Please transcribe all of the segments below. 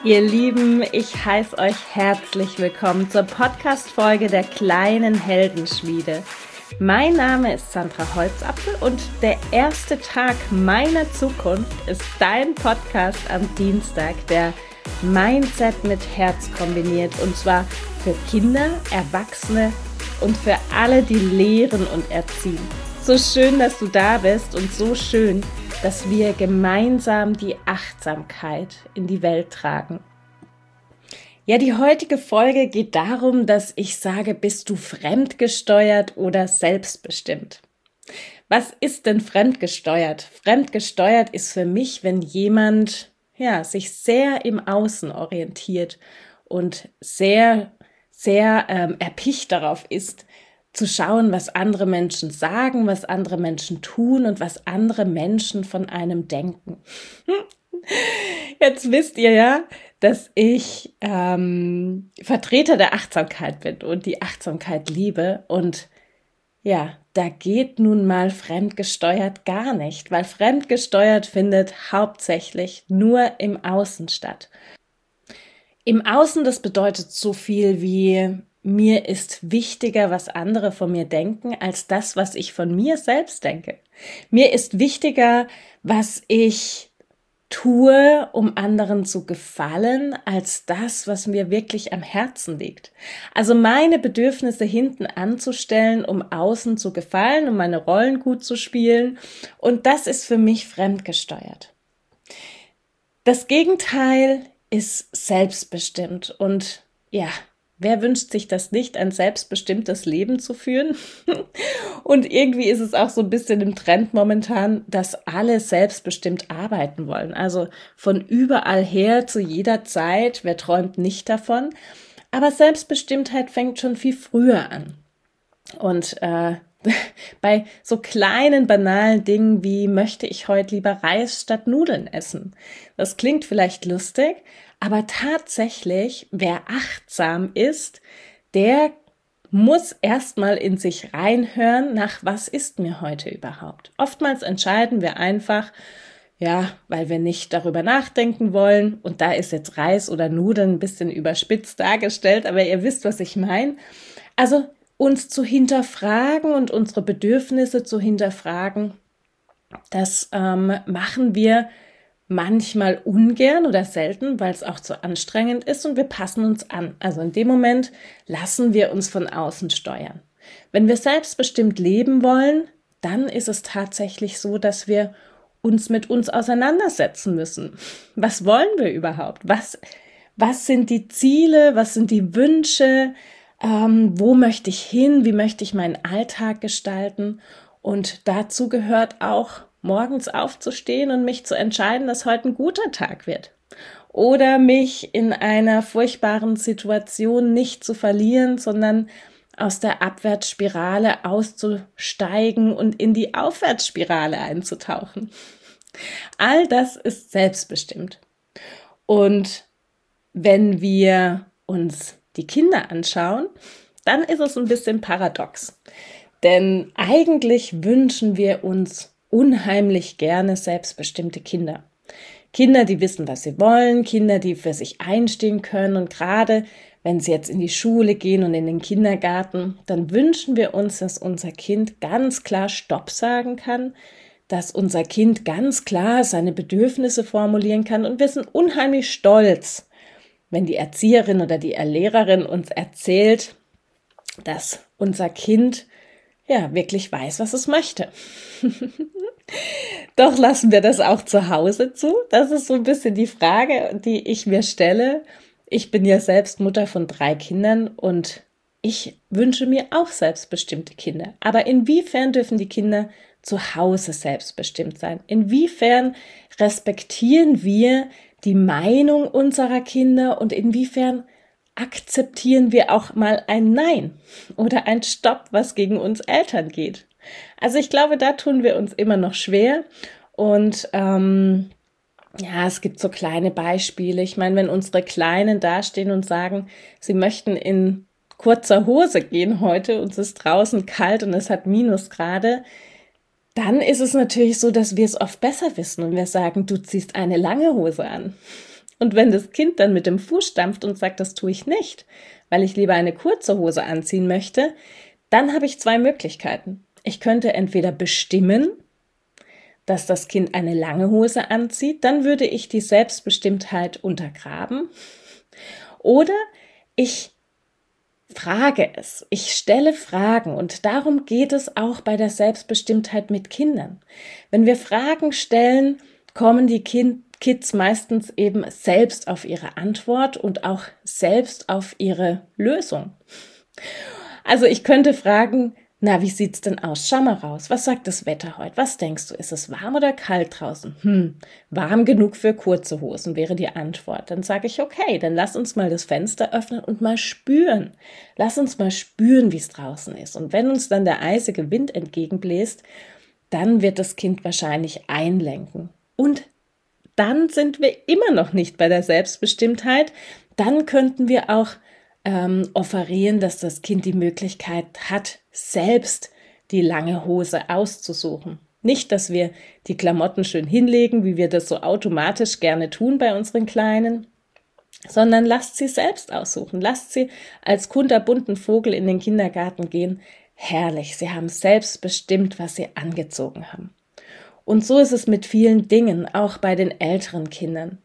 Ihr Lieben, ich heiße euch herzlich willkommen zur Podcast-Folge der kleinen Heldenschmiede. Mein Name ist Sandra Holzapfel und der erste Tag meiner Zukunft ist dein Podcast am Dienstag, der Mindset mit Herz kombiniert, und zwar für Kinder, Erwachsene und für alle, die lehren und erziehen. So schön, dass du da bist und so schön, dass wir gemeinsam die Achtsamkeit in die Welt tragen. Ja, die heutige Folge geht darum, dass ich sage, bist du fremdgesteuert oder selbstbestimmt? Was ist denn fremdgesteuert? Fremdgesteuert ist für mich, wenn jemand sich sehr im Außen orientiert und sehr erpicht darauf ist, zu schauen, was andere Menschen sagen, was andere Menschen tun und was andere Menschen von einem denken. Jetzt wisst ihr ja, dass ich Vertreter der Achtsamkeit bin und die Achtsamkeit liebe. Und ja, da geht nun mal fremdgesteuert gar nicht, weil fremdgesteuert findet hauptsächlich nur im Außen statt. Im Außen, das bedeutet so viel wie: Mir ist wichtiger, was andere von mir denken, als das, was ich von mir selbst denke. Mir ist wichtiger, was ich tue, um anderen zu gefallen, als das, was mir wirklich am Herzen liegt. Also meine Bedürfnisse hinten anzustellen, um außen zu gefallen, um meine Rollen gut zu spielen. Und das ist für mich fremdgesteuert. Das Gegenteil ist selbstbestimmt. Und ja, wer wünscht sich das nicht, ein selbstbestimmtes Leben zu führen? Und irgendwie ist es auch so ein bisschen im Trend momentan, dass alle selbstbestimmt arbeiten wollen. Also von überall her, zu jeder Zeit. Wer träumt nicht davon? Aber Selbstbestimmtheit fängt schon viel früher an. Und bei so kleinen, banalen Dingen wie: Möchte ich heute lieber Reis statt Nudeln essen? Das klingt vielleicht lustig, aber tatsächlich, wer achtsam ist, der muss erstmal in sich reinhören, nach was ist mir heute überhaupt. Oftmals entscheiden wir einfach, weil wir nicht darüber nachdenken wollen. Und da ist jetzt Reis oder Nudeln ein bisschen überspitzt dargestellt, aber ihr wisst, was ich meine. Also uns zu hinterfragen und unsere Bedürfnisse zu hinterfragen, das machen wir manchmal ungern oder selten, weil es auch zu anstrengend ist, und wir passen uns an. Also in dem Moment lassen wir uns von außen steuern. Wenn wir selbstbestimmt leben wollen, dann ist es tatsächlich so, dass wir uns mit uns auseinandersetzen müssen. Was wollen wir überhaupt? Was sind die Ziele? Was sind die Wünsche? Wo möchte ich hin? Wie möchte ich meinen Alltag gestalten? Und dazu gehört auch, morgens aufzustehen und mich zu entscheiden, dass heute ein guter Tag wird. Oder mich in einer furchtbaren Situation nicht zu verlieren, sondern aus der Abwärtsspirale auszusteigen und in die Aufwärtsspirale einzutauchen. All das ist selbstbestimmt. Und wenn wir uns die Kinder anschauen, dann ist es ein bisschen paradox. Denn eigentlich wünschen wir uns unheimlich gerne selbstbestimmte Kinder. Kinder, die wissen, was sie wollen, Kinder, die für sich einstehen können. Und gerade wenn sie jetzt in die Schule gehen und in den Kindergarten, dann wünschen wir uns, dass unser Kind ganz klar Stopp sagen kann, dass unser Kind ganz klar seine Bedürfnisse formulieren kann. Und wir sind unheimlich stolz, wenn die Erzieherin oder die Lehrerin uns erzählt, dass unser Kind wirklich weiß, was es möchte. Doch lassen wir das auch zu Hause zu? Das ist so ein bisschen die Frage, die ich mir stelle. Ich bin ja selbst Mutter von 3 Kindern und ich wünsche mir auch selbstbestimmte Kinder. Aber inwiefern dürfen die Kinder zu Hause selbstbestimmt sein? Inwiefern respektieren wir die Meinung unserer Kinder und inwiefern akzeptieren wir auch mal ein Nein oder ein Stopp, was gegen uns Eltern geht? Also ich glaube, da tun wir uns immer noch schwer. Und es gibt so kleine Beispiele. Ich meine, wenn unsere Kleinen dastehen und sagen, sie möchten in kurzer Hose gehen heute und es ist draußen kalt und es hat Minusgrade, dann ist es natürlich so, dass wir es oft besser wissen und wir sagen, du ziehst eine lange Hose an. Und wenn das Kind dann mit dem Fuß stampft und sagt, das tue ich nicht, weil ich lieber eine kurze Hose anziehen möchte, dann habe ich 2 Möglichkeiten. Ich könnte entweder bestimmen, dass das Kind eine lange Hose anzieht, dann würde ich die Selbstbestimmtheit untergraben. Oder ich frage es, ich stelle Fragen und darum geht es auch bei der Selbstbestimmtheit mit Kindern. Wenn wir Fragen stellen, kommen die Kids meistens eben selbst auf ihre Antwort und auch selbst auf ihre Lösung. Also ich könnte fragen, na, wie sieht's denn aus? Schau mal raus. Was sagt das Wetter heute? Was denkst du? Ist es warm oder kalt draußen? Warm genug für kurze Hosen wäre die Antwort. Dann sage ich, okay, dann lass uns mal das Fenster öffnen und mal spüren. Lass uns mal spüren, wie es draußen ist. Und wenn uns dann der eisige Wind entgegenbläst, dann wird das Kind wahrscheinlich einlenken. Und dann sind wir immer noch nicht bei der Selbstbestimmtheit. Dann könnten wir auch offerieren, dass das Kind die Möglichkeit hat, selbst die lange Hose auszusuchen. Nicht, dass wir die Klamotten schön hinlegen, wie wir das so automatisch gerne tun bei unseren Kleinen, sondern lasst sie selbst aussuchen. Lasst sie als kunterbunten Vogel in den Kindergarten gehen. Herrlich, sie haben selbst bestimmt, was sie angezogen haben. Und so ist es mit vielen Dingen, auch bei den älteren Kindern.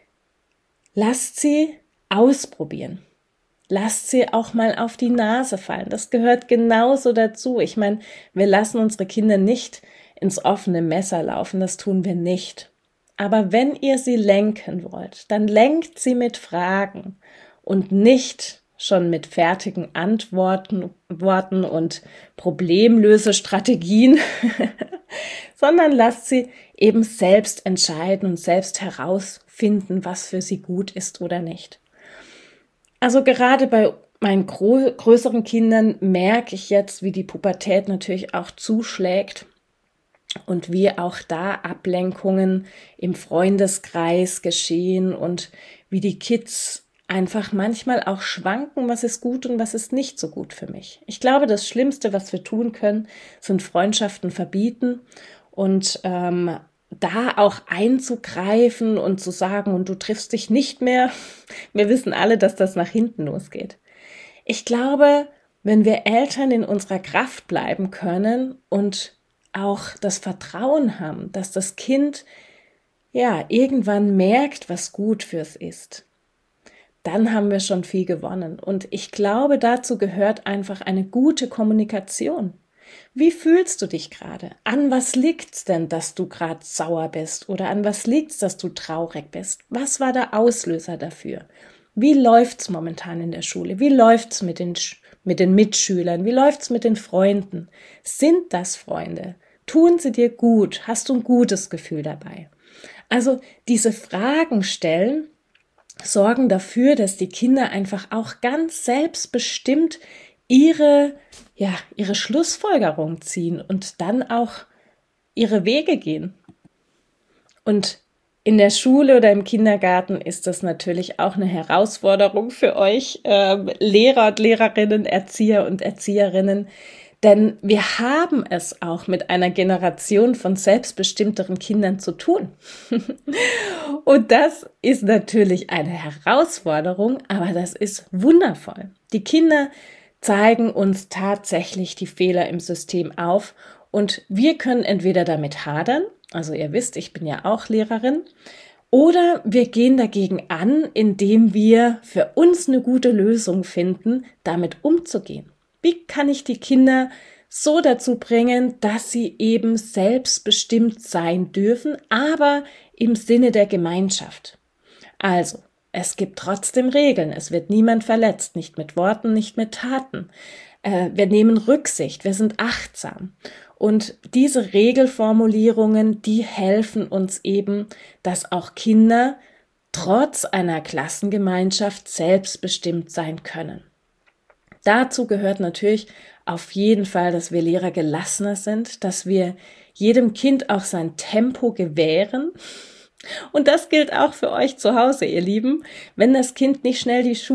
Lasst sie ausprobieren. Lasst sie auch mal auf die Nase fallen. Das gehört genauso dazu. Ich meine, wir lassen unsere Kinder nicht ins offene Messer laufen. Das tun wir nicht. Aber wenn ihr sie lenken wollt, dann lenkt sie mit Fragen und nicht schon mit fertigen Antworten und Problemlösestrategien, sondern lasst sie eben selbst entscheiden und selbst herausfinden, was für sie gut ist oder nicht. Also gerade bei meinen größeren Kindern merke ich jetzt, wie die Pubertät natürlich auch zuschlägt und wie auch da Ablenkungen im Freundeskreis geschehen und wie die Kids einfach manchmal auch schwanken, was ist gut und was ist nicht so gut für mich. Ich glaube, das Schlimmste, was wir tun können, sind Freundschaften verbieten und da auch einzugreifen und zu sagen, und du triffst dich nicht mehr. Wir wissen alle, dass das nach hinten losgeht. Ich glaube, wenn wir Eltern in unserer Kraft bleiben können und auch das Vertrauen haben, dass das Kind ja irgendwann merkt, was gut fürs ist, dann haben wir schon viel gewonnen. Und ich glaube, dazu gehört einfach eine gute Kommunikation. Wie fühlst du dich gerade? An was liegt's denn, dass du gerade sauer bist? Oder an was liegt's, dass du traurig bist? Was war der Auslöser dafür? Wie läuft's momentan in der Schule? Wie läuft's mit den Mitschülern? Wie läuft's mit den Freunden? Sind das Freunde? Tun sie dir gut? Hast du ein gutes Gefühl dabei? Also diese Fragen stellen sorgen dafür, dass die Kinder einfach auch ganz selbstbestimmt ihre Schlussfolgerung ziehen und dann auch ihre Wege gehen. Und in der Schule oder im Kindergarten ist das natürlich auch eine Herausforderung für euch, Lehrer und Lehrerinnen, Erzieher und Erzieherinnen, denn wir haben es auch mit einer Generation von selbstbestimmteren Kindern zu tun. Und das ist natürlich eine Herausforderung, aber das ist wundervoll. Die Kinder zeigen uns tatsächlich die Fehler im System auf und wir können entweder damit hadern, also ihr wisst, ich bin ja auch Lehrerin, oder wir gehen dagegen an, indem wir für uns eine gute Lösung finden, damit umzugehen. Wie kann ich die Kinder so dazu bringen, dass sie eben selbstbestimmt sein dürfen, aber im Sinne der Gemeinschaft? Also, es gibt trotzdem Regeln. Es wird niemand verletzt, nicht mit Worten, nicht mit Taten. Wir nehmen Rücksicht, wir sind achtsam. Und diese Regelformulierungen, die helfen uns eben, dass auch Kinder trotz einer Klassengemeinschaft selbstbestimmt sein können. Dazu gehört natürlich auf jeden Fall, dass wir Lehrer gelassener sind, dass wir jedem Kind auch sein Tempo gewähren. Und das gilt auch für euch zu Hause, ihr Lieben. Wenn das Kind nicht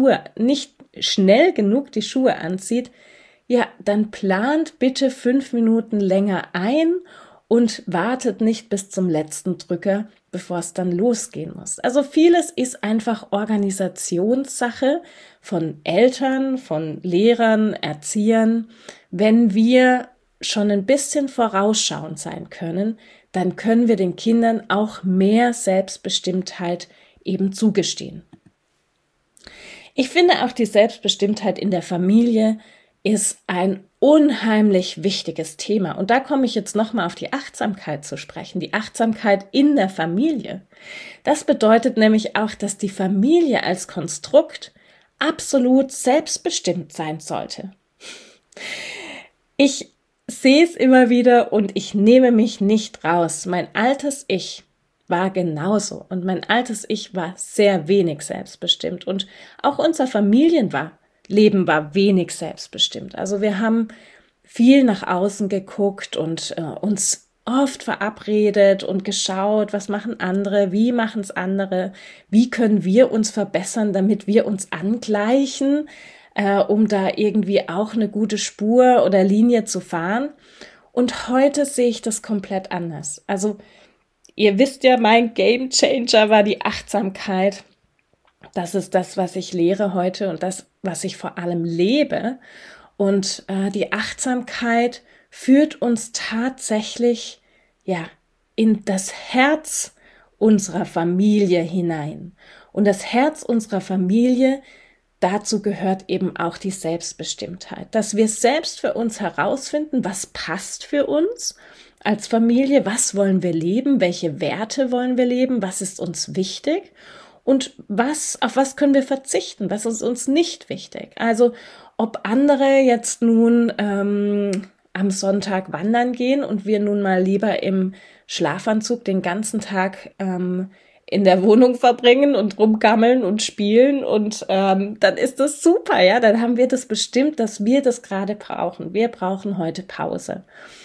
schnell genug die Schuhe anzieht, ja, dann plant bitte 5 Minuten länger ein und wartet nicht bis zum letzten Drücker, bevor es dann losgehen muss. Also vieles ist einfach Organisationssache von Eltern, von Lehrern, Erziehern. Wenn wir schon ein bisschen vorausschauend sein können, dann können wir den Kindern auch mehr Selbstbestimmtheit eben zugestehen. Ich finde auch die Selbstbestimmtheit in der Familie ist ein unheimlich wichtiges Thema. Und da komme ich jetzt nochmal auf die Achtsamkeit zu sprechen, die Achtsamkeit in der Familie. Das bedeutet nämlich auch, dass die Familie als Konstrukt absolut selbstbestimmt sein sollte. Ich sehe es immer wieder und ich nehme mich nicht raus. Mein altes Ich war genauso und mein altes Ich war sehr wenig selbstbestimmt und auch unser Familienleben war wenig selbstbestimmt. Also wir haben viel nach außen geguckt und uns oft verabredet und geschaut, was machen andere, wie machen es andere, wie können wir uns verbessern, damit wir uns angleichen, um da irgendwie auch eine gute Spur oder Linie zu fahren. Und heute sehe ich das komplett anders. Also ihr wisst ja, mein Game Changer war die Achtsamkeit. Das ist das, was ich lehre heute und das, was ich vor allem lebe. Und die Achtsamkeit führt uns tatsächlich in das Herz unserer Familie hinein. Und das Herz unserer Familie, dazu gehört eben auch die Selbstbestimmtheit, dass wir selbst für uns herausfinden, was passt für uns als Familie, was wollen wir leben, welche Werte wollen wir leben, was ist uns wichtig und auf was können wir verzichten, was ist uns nicht wichtig. Also ob andere jetzt nun am Sonntag wandern gehen und wir nun mal lieber im Schlafanzug den ganzen Tag in der Wohnung verbringen und rumgammeln und spielen und dann ist das super, ja, dann haben wir das bestimmt, dass wir das gerade brauchen. Wir brauchen heute Pause.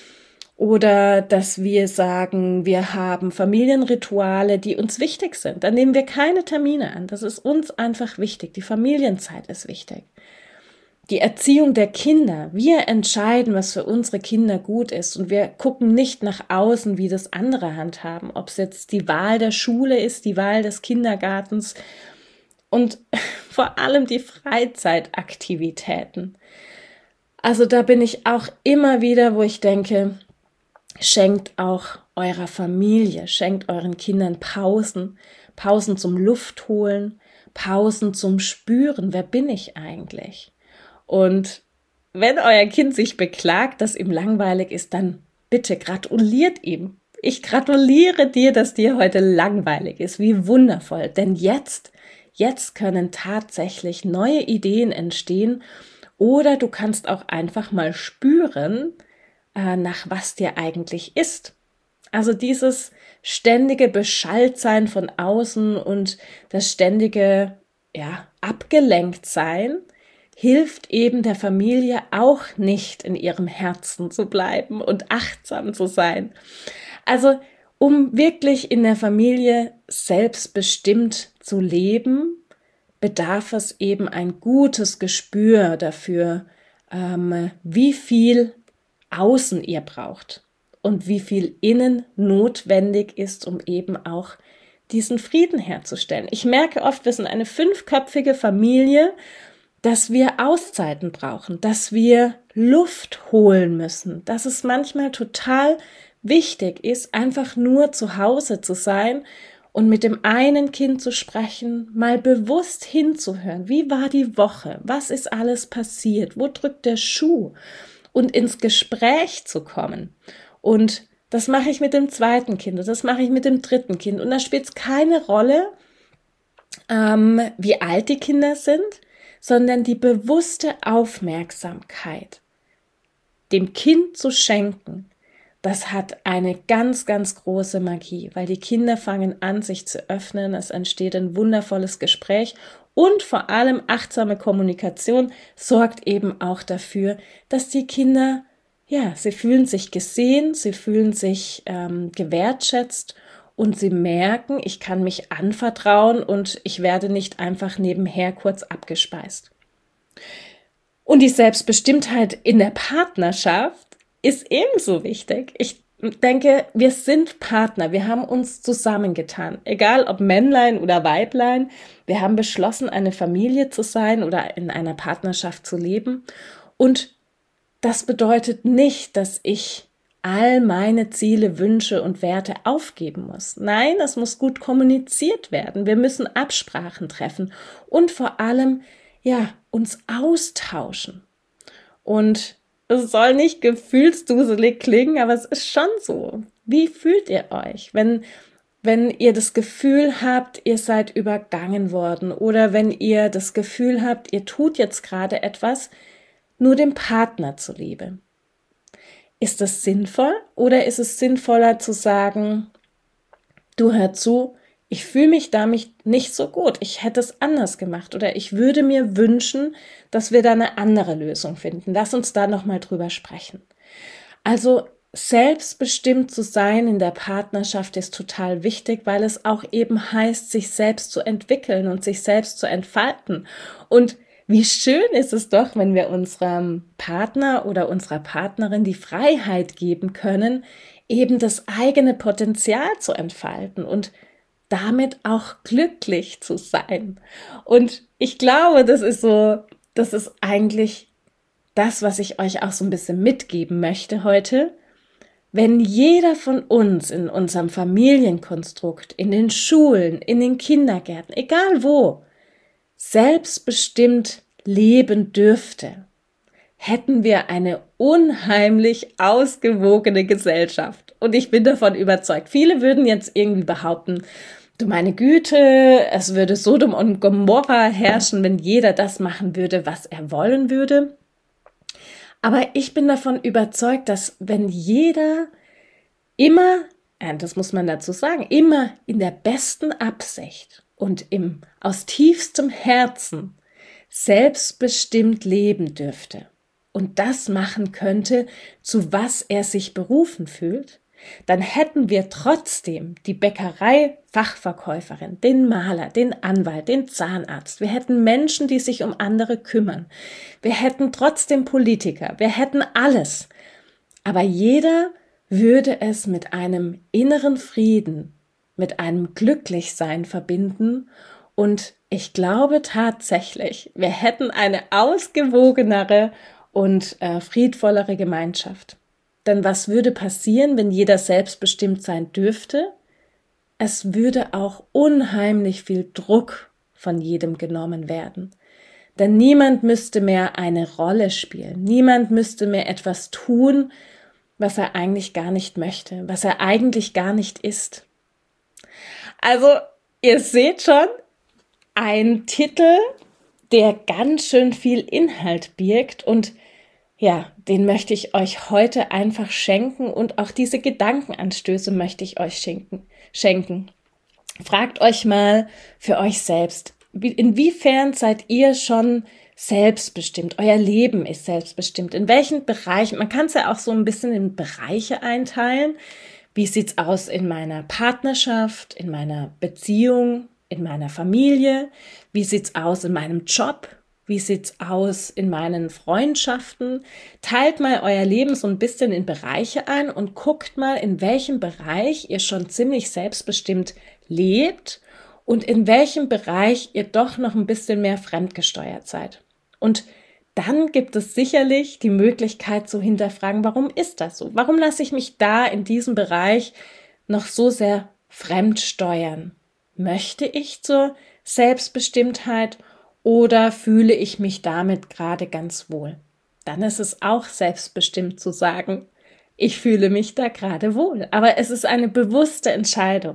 Oder dass wir sagen, wir haben Familienrituale, die uns wichtig sind. Dann nehmen wir keine Termine an. Das ist uns einfach wichtig. Die Familienzeit ist wichtig. Die Erziehung der Kinder. Wir entscheiden, was für unsere Kinder gut ist. Und wir gucken nicht nach außen, wie das andere handhaben. Ob es jetzt die Wahl der Schule ist, die Wahl des Kindergartens und vor allem die Freizeitaktivitäten. Also da bin ich auch immer wieder, wo ich denke, schenkt auch eurer Familie, schenkt euren Kindern Pausen, Pausen zum Luftholen, Pausen zum Spüren, wer bin ich eigentlich? Und wenn euer Kind sich beklagt, dass ihm langweilig ist, dann bitte gratuliert ihm. Ich gratuliere dir, dass dir heute langweilig ist. Wie wundervoll. Denn jetzt können tatsächlich neue Ideen entstehen oder du kannst auch einfach mal spüren, nach was dir eigentlich ist. Also dieses ständige Beschalltsein von außen und das ständige Abgelenktsein hilft eben der Familie auch nicht in ihrem Herzen zu bleiben und achtsam zu sein. Also um wirklich in der Familie selbstbestimmt zu leben, bedarf es eben ein gutes Gespür dafür, wie viel Außen ihr braucht und wie viel innen notwendig ist, um eben auch diesen Frieden herzustellen. Ich merke oft, wir sind eine 5-köpfige Familie, dass wir Auszeiten brauchen, dass wir Luft holen müssen, dass es manchmal total wichtig ist, einfach nur zu Hause zu sein und mit dem einen Kind zu sprechen, mal bewusst hinzuhören. Wie war die Woche? Was ist alles passiert? Wo drückt der Schuh? Und ins Gespräch zu kommen. Und das mache ich mit dem 2. Kind und das mache ich mit dem 3. Kind. Und da spielt es keine Rolle, wie alt die Kinder sind, sondern die bewusste Aufmerksamkeit dem Kind zu schenken, das hat eine ganz, ganz große Magie, weil die Kinder fangen an, sich zu öffnen, es entsteht ein wundervolles Gespräch und vor allem achtsame Kommunikation sorgt eben auch dafür, dass die Kinder, sie fühlen sich gesehen, sie fühlen sich gewertschätzt und sie merken, ich kann mich anvertrauen und ich werde nicht einfach nebenher kurz abgespeist. Und die Selbstbestimmtheit in der Partnerschaft ist ebenso wichtig. Ich denke, wir sind Partner, wir haben uns zusammengetan, egal ob Männlein oder Weiblein, wir haben beschlossen, eine Familie zu sein oder in einer Partnerschaft zu leben. Und das bedeutet nicht, dass ich all meine Ziele, Wünsche und Werte aufgeben muss. Nein, es muss gut kommuniziert werden. Wir müssen Absprachen treffen und vor allem, uns austauschen. Und es soll nicht gefühlsduselig klingen, aber es ist schon so. Wie fühlt ihr euch, wenn ihr das Gefühl habt, ihr seid übergangen worden oder wenn ihr das Gefühl habt, ihr tut jetzt gerade etwas nur dem Partner zuliebe? Ist das sinnvoll oder ist es sinnvoller zu sagen, du, hör zu, ich fühle mich damit nicht so gut, ich hätte es anders gemacht oder ich würde mir wünschen, dass wir da eine andere Lösung finden. Lass uns da nochmal drüber sprechen. Also selbstbestimmt zu sein in der Partnerschaft ist total wichtig, weil es auch eben heißt, sich selbst zu entwickeln und sich selbst zu entfalten. Und wie schön ist es doch, wenn wir unserem Partner oder unserer Partnerin die Freiheit geben können, eben das eigene Potenzial zu entfalten und damit auch glücklich zu sein. Und ich glaube, das ist eigentlich das, was ich euch auch so ein bisschen mitgeben möchte heute. Wenn jeder von uns in unserem Familienkonstrukt, in den Schulen, in den Kindergärten, egal wo, selbstbestimmt leben dürfte, hätten wir eine unheimlich ausgewogene Gesellschaft. Und ich bin davon überzeugt. Viele würden jetzt irgendwie behaupten, du meine Güte, es würde Sodom und Gomorra herrschen, wenn jeder das machen würde, was er wollen würde. Aber ich bin davon überzeugt, dass wenn jeder immer, das muss man dazu sagen, immer in der besten Absicht und aus tiefstem Herzen selbstbestimmt leben dürfte und das machen könnte, zu was er sich berufen fühlt, dann hätten wir trotzdem die Bäckerei-Fachverkäuferin, den Maler, den Anwalt, den Zahnarzt. Wir hätten Menschen, die sich um andere kümmern. Wir hätten trotzdem Politiker. Wir hätten alles. Aber jeder würde es mit einem inneren Frieden, mit einem Glücklichsein verbinden. Und ich glaube tatsächlich, wir hätten eine ausgewogenere und friedvollere Gemeinschaft. Denn was würde passieren, wenn jeder selbstbestimmt sein dürfte? Es würde auch unheimlich viel Druck von jedem genommen werden. Denn niemand müsste mehr eine Rolle spielen. Niemand müsste mehr etwas tun, was er eigentlich gar nicht möchte, was er eigentlich gar nicht ist. Also, ihr seht schon, ein Titel, der ganz schön viel Inhalt birgt und den möchte ich euch heute einfach schenken und auch diese Gedankenanstöße möchte ich euch schenken. Fragt euch mal für euch selbst, inwiefern seid ihr schon selbstbestimmt? Euer Leben ist selbstbestimmt. In welchen Bereichen? Man kann es ja auch so ein bisschen in Bereiche einteilen. Wie sieht's aus in meiner Partnerschaft, in meiner Beziehung, in meiner Familie? Wie sieht's aus in meinem Job? Wie sieht's aus in meinen Freundschaften? Teilt mal euer Leben so ein bisschen in Bereiche ein und guckt mal, in welchem Bereich ihr schon ziemlich selbstbestimmt lebt und in welchem Bereich ihr doch noch ein bisschen mehr fremdgesteuert seid. Und dann gibt es sicherlich die Möglichkeit zu hinterfragen, warum ist das so? Warum lasse ich mich da in diesem Bereich noch so sehr fremdsteuern? Möchte ich zur Selbstbestimmtheit oder fühle ich mich damit gerade ganz wohl? Dann ist es auch selbstbestimmt zu sagen, ich fühle mich da gerade wohl. Aber es ist eine bewusste Entscheidung.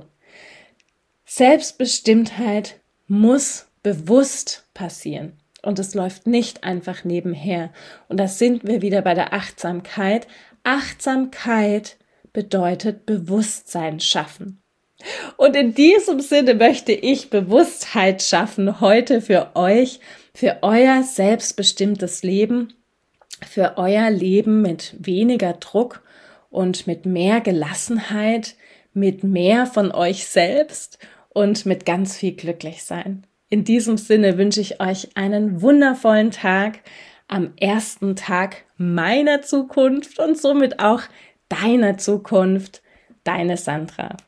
Selbstbestimmtheit muss bewusst passieren. Und es läuft nicht einfach nebenher. Und da sind wir wieder bei der Achtsamkeit. Achtsamkeit bedeutet Bewusstsein schaffen. Und in diesem Sinne möchte ich Bewusstheit schaffen heute für euch, für euer selbstbestimmtes Leben, für euer Leben mit weniger Druck und mit mehr Gelassenheit, mit mehr von euch selbst und mit ganz viel Glücklichsein. In diesem Sinne wünsche ich euch einen wundervollen Tag am ersten Tag meiner Zukunft und somit auch deine Zukunft, deine Sandra.